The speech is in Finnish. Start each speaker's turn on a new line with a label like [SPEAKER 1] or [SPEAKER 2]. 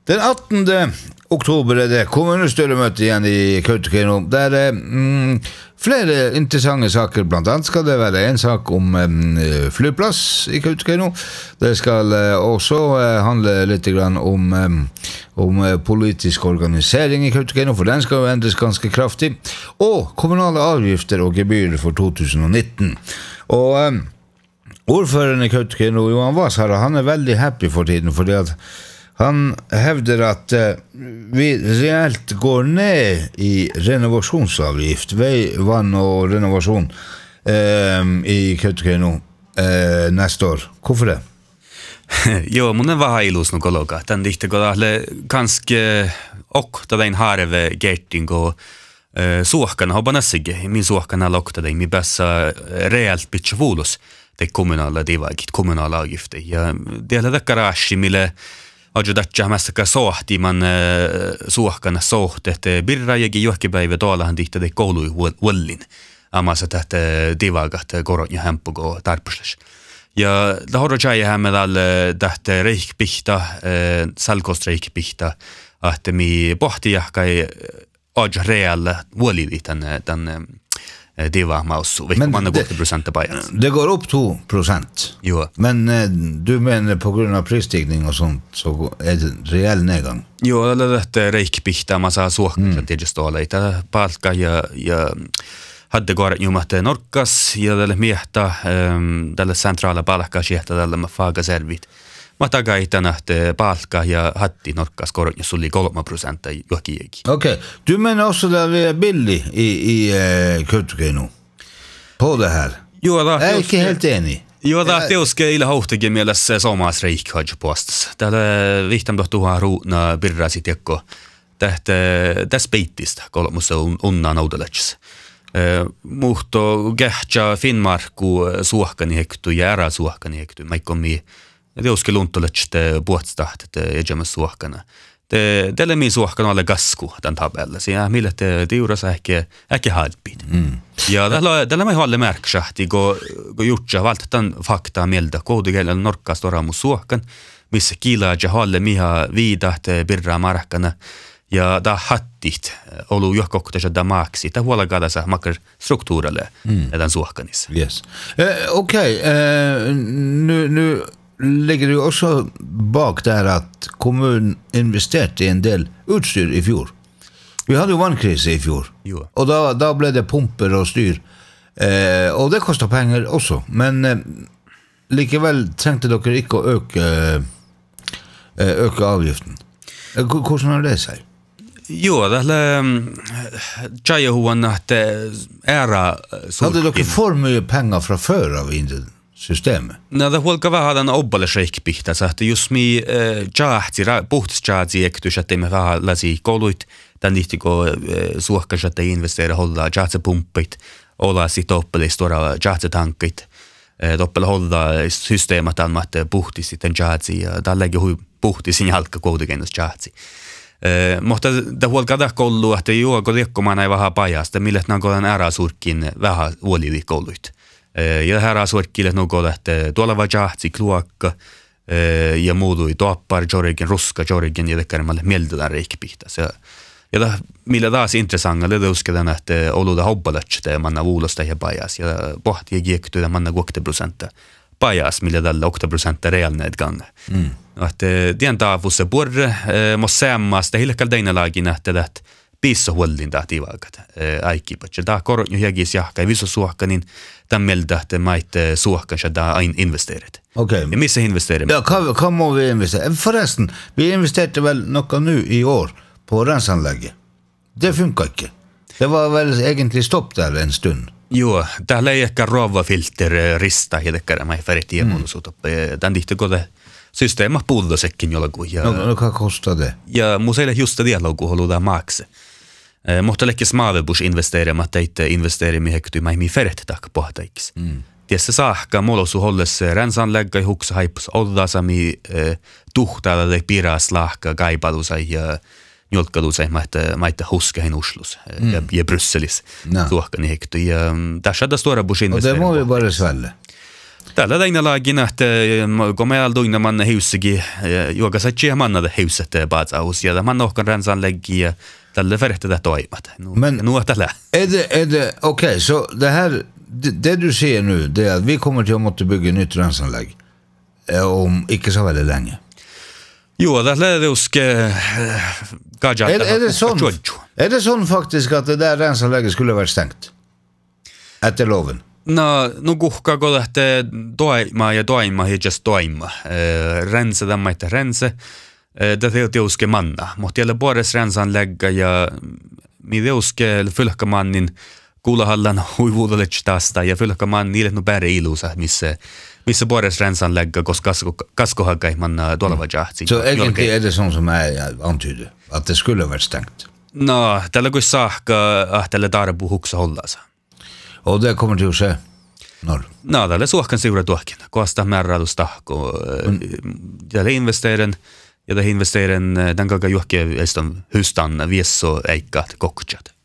[SPEAKER 1] Den 18. oktober det kommunestyremøte igjen i Kautokeino. Der flere interessante saker, blant annet skal det være en sak om flyplass i Kautokeino. Det skal også handle litt grann om politisk organisering i Kautokeino, for den skal jo endres ganske kraftig. Og kommunale avgifter og gebyr for 2019. Og ordføreren i Kautokeino, Johan Vass, han veldig happy for tiden, fordi at han hevder at vi reelt går ned i renovasjonsavgift, vei, vann og renovasjon i Kautokeino neste år. Hvorfor det?
[SPEAKER 2] Joo, mun vähän ilus no kologa. Tän dihte kodahle kanske okta den harve getting och suohkana hobanasige. Min suohkana lokta den mi bässa reellt pitchvolus det kommunala divagit kommunala avgifter. Ja det är det garage mille Ojo datja mässäkä sohti man suohkana sohtet birrajegi johkipäivä tuollahan dihte de koului huollin. Amasa tätä divagat koronja hempugo tarpusles. Ja det har jag hemma där det reikpihta salkostreikpihta att mi pohti jahkai oj real volidi den diva mausu vilket man går till procent på.
[SPEAKER 1] Det går upp 2%.
[SPEAKER 2] Jo.
[SPEAKER 1] Men du menar på grund av prisstigning och sånt så är det reell nedgång.
[SPEAKER 2] Jo, det reikpihta massa suohka det just alla ita palka ja hade gått ju att norkas ja tälle miehtä tälle centrala palkka sieltä tälle mä faga servit. Mä tagaitan että palkka ja hatti norkas korot sulli 3% jokiegi.
[SPEAKER 1] Okej. Du menar också att det är billigt i Kautokeino. På det här.
[SPEAKER 2] Jo, det
[SPEAKER 1] är inte helt enig.
[SPEAKER 2] Jo, det är också illa hohtige mielessä somaasreik hajpostas. Tällä vihtam tohtuha ruuna birrasitekko. Tästä speitistä kolmussa unna naudelets. Muhto gähtja Finnmarku suohkani hektu ja ära suohkani hektu. Maikomi teoske luntoletschte puhtstahtet ejamas suohkana. Tälle mi suohkana alle gasku tämän tabella. Ja millä tiurasa ehkä halpid. Ja tällä mai halle märksahti go jutja valtan fakta mieltä koodikellä norkkas toramus suohkan missä kiilaaja halle miha viidat birra markkana. Ja da hattit olu johkokta da maaksi. Ta huolagada sa makar strukturelle den suohkanis.
[SPEAKER 1] Yes. Okej. Nu ligger det också bak där att kommunen investerat i en del utstyr i fjol. Vi hade ju vannkris i fjol.
[SPEAKER 2] Jo.
[SPEAKER 1] Och då blev det pumper och styr. Och det kostar pengar också. Men likevel tänkte dere ikke å øke avgiften. Hvordan har det sig?
[SPEAKER 2] Jo, det tjejer huan att ära
[SPEAKER 1] så. Hade dere för mycket pengar från förr av systemet?
[SPEAKER 2] Nej, det hulka vähän den obbale sheikpihta, så att just mi jahti puhtisjahti ektus att me vähän lasi koluit den lihtiko suohkas att investera hålla jahti pumpit olla sit obbale stora jahti tankit doppel hålla systemet att puhti sitten jahti ja där lägger hu puhti sin halka koodigenus jahti. Mutta det hulka da kollu att jo går lekkoman ei vähän pajasta millä nangolan ära surkin vähän uolivi koluit. Ja här asorkille något att tuolla jahti kluakka ja muudui toppar jorgen ruska jorgen ja tekemään mieltä reikpihta. Ja da millä taas intressanga det uskedan att oluda hobbalatchte manna vuulosta ja pajas ja pohti giektu ja manna 8% pajas millä tällä 8% realnedgang. Att den tafusse borre mossammasta hilkal deinalagin att pisso huollin tahtivakat aikipat. Da korot jo jagis jahka viso suohkanin tämän mieltä että maitte suohkan da investeerit.
[SPEAKER 1] Okej.
[SPEAKER 2] Ja missä investeerit?
[SPEAKER 1] Ja, kan må vi investera? Förresten, vi investerade väl något nu i år på rensanlägget. Det funkar inte. Det var väl egentligen stopp där en stund.
[SPEAKER 2] Jo, täällä ei ehkä rovafilter rista ja tekkärä mai färiti ja mulusut. Den dihte kode systeema pullosekin jollakin.
[SPEAKER 1] No, vad kostar det?
[SPEAKER 2] Ja museille just det logo halutaan maksa. Mutta lekkis maavebus investeerimat teitte investeerimi hekty mai mi feret tak pohtaiksi. Tiessä saakka molosu holles rensanlägga huksa haipus ollasami tuhtaalla de piras lahka kaipalusa ja njolkalusa maitte huskehin uslus ja Brysselis tuohkani hekty. Ja tässä da stora bus investeerima.
[SPEAKER 1] Och det må vi bara svälja.
[SPEAKER 2] Tällä läinä lagin, että kun me alduina manna hiussikin, joka saa tjää manna det huset baatsaus, ja man ohkan ransanläggi, ja tällä verktetä toimat. Nu tällä.
[SPEAKER 1] Okej, så det du ser nu, det är att vi kommer till att måste bygga nytt ransanlägg om inte så väldigt länge.
[SPEAKER 2] Jo, det är
[SPEAKER 1] Är det sån faktiskt att det där ransanlägget skulle vara stängt? Efter loven?
[SPEAKER 2] No kuhkaa kun lähtee toimaan ja just toima. Rense tämä, että rense. Det teuske manna. Mutta jälle puolessa rensanlägga ja mi teuske fylkkamannin kuulahallan huivuudelle tästä ja fylkkamannin niille no bäre ilusa, missä puolessa rensanlägga, koska kaskohagga manna tuolla jahtsi.
[SPEAKER 1] Så egentligen är det sånt som jag antyder, att det skulle vara stängt?
[SPEAKER 2] No, tällä kun saakka, tällä tarbu huksa hollasa.
[SPEAKER 1] Och det kommer till att ske?
[SPEAKER 2] No, tällä suohkan seura tuokin. Koasta määräilusta, kun tällä investeeren, den gaga juhke estan hustan viesso eikkaat kokkutsat.